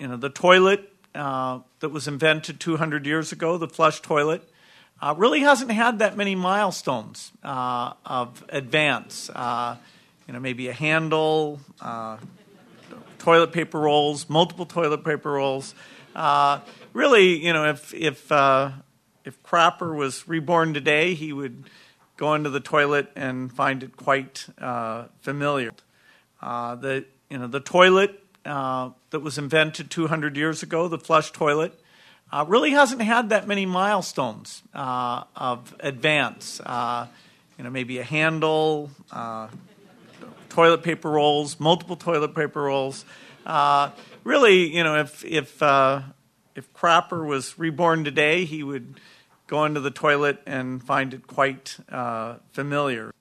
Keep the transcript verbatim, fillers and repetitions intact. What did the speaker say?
you know, the toilet uh, that was invented two hundred years ago, the flush toilet, uh, really hasn't had that many milestones uh, of advance. Uh, you know, maybe a handle, uh, toilet paper rolls, multiple toilet paper rolls. Uh, really, you know, if if uh, if Crapper was reborn today, he would go into the toilet and find it quite uh, familiar. Uh, the you know the toilet uh, that was invented two hundred years ago, the flush toilet, uh, really hasn't had that many milestones uh, of advance. Uh, you know, maybe a handle, uh, toilet paper rolls, multiple toilet paper rolls. Uh, really, you know, if if uh, if Crapper was reborn today, he would go into the toilet and find it quite uh, familiar.